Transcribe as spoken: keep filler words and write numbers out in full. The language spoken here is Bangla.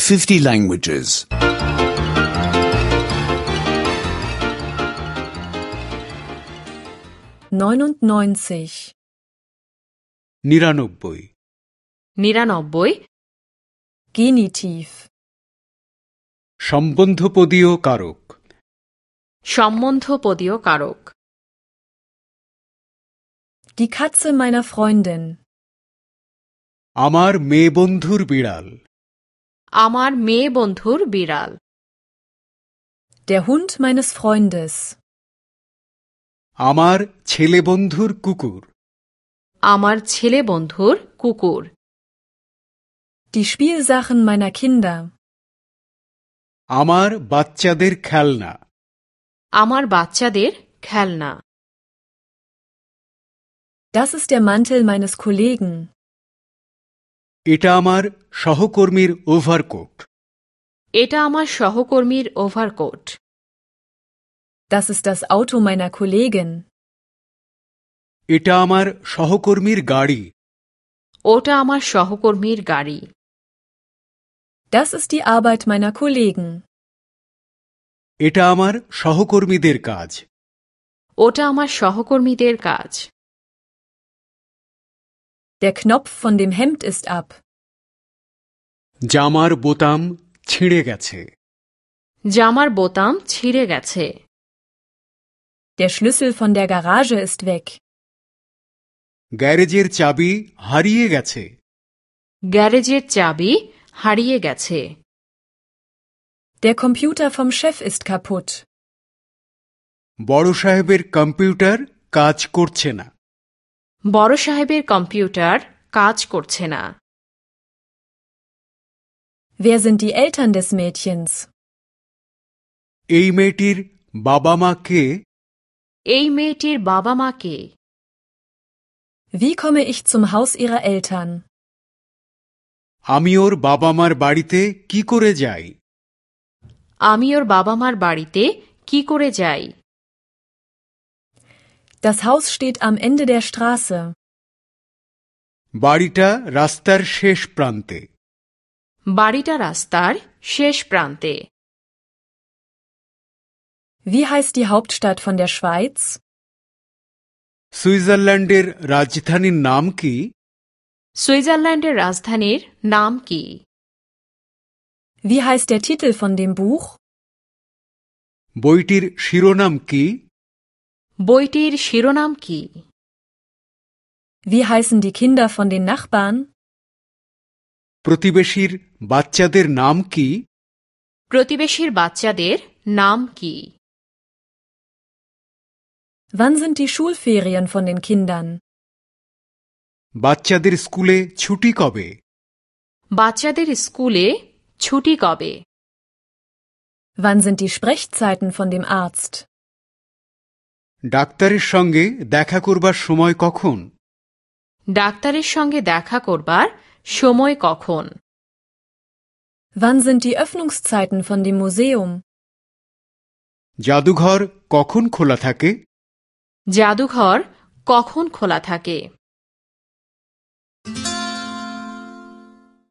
fifty languages. neunundneunzig. নিরানব্বই নিরানব্বই Genitiv. সম্বন্ধপদীয় কারক সম্বন্ধপদীয় কারক Die Katze meiner Freundin. আমার মেয়ে বন্ধুর বিড়াল আমার মেয়ে বন্ধুর বিড়াল Der Hund meines Freundes. আমার ছেলে বন্ধুর কুকুর আমার ছেলে বন্ধুর কুকুর Die Spielsachen meiner Kinder. আমার বাচ্চাদের খেলনা আমার বাচ্চাদের খেলনা Das ist der Mantel meines Kollegen. এটা আমার সহকর্মীর ওভারকোট এটা আমার সহকর্মীর overcoat Das ist das Auto meiner Kollegin. এটা আমার সহকর্মীর গাড়ি ওটা আমার সহকর্মীর গাড়ি Das ist die Arbeit meiner Kollegen. এটা আমার সহকর্মীদের কাজ ওটা আমার সহকর্মীদের কাজ Der Knopf von dem Hemd ist ab. জামার বোতাম ছিঁড়ে গেছে জামার বোতাম ছিঁড়ে গেছে Der Schlüssel von der Garage ist weg. গ্যারেজের চাবি হারিয়ে গেছে গ্যারেজের চাবি হারিয়ে গেছে Der Computer vom Chef ist kaputt. বড় সাহেবের কম্পিউটার কাজ করছে না বড় সাহেবের কম্পিউটার কাজ করছে না Wer sind die Eltern des Mädchens? এই মেয়েটির বাবা মা কে এই মেয়েটির বাবা মা কে Wie komme ich zum Haus ihrer Eltern? আমি ওর বাবা মার বাড়িতে কি করে যাই আমি ওর বাবা মার বাড়িতে কি করে যাই Das Haus steht am Ende der Straße. বাড়িটা রাস্তার শেষ প্রান্তে বাড়িটা রাস্তার শেষ প্রান্তে Wie heißt die Hauptstadt von der Schweiz? সুইজারল্যান্ডের রাজধানীর নাম কি সুইজারল্যান্ডের রাজধানীর নাম কি Wie heißt der Titel von dem Buch? বইটির শিরোনাম কি বইটির শিরোনাম কি Wie heißen die Kinder von den Nachbarn? প্রতিবেশীর বাচ্চাদের নাম কি প্রতিবেশীর বাচ্চাদের নাম কি Wann sind die Schulferien von den Kindern? বাচ্চাদের স্কুলে ছুটি কবে বাচ্চাদের স্কুলে ছুটি কবে Wann sind die Sprechzeiten von dem Arzt? ডাক্তারের সঙ্গে দেখা করবার সময় কখন ডাক্তারের সঙ্গে দেখা করবার সময় কখন Wann sind die Öffnungszeiten von dem Museum? জাদুঘর কখন খোলা থাকে জাদুঘর কখন খোলা থাকে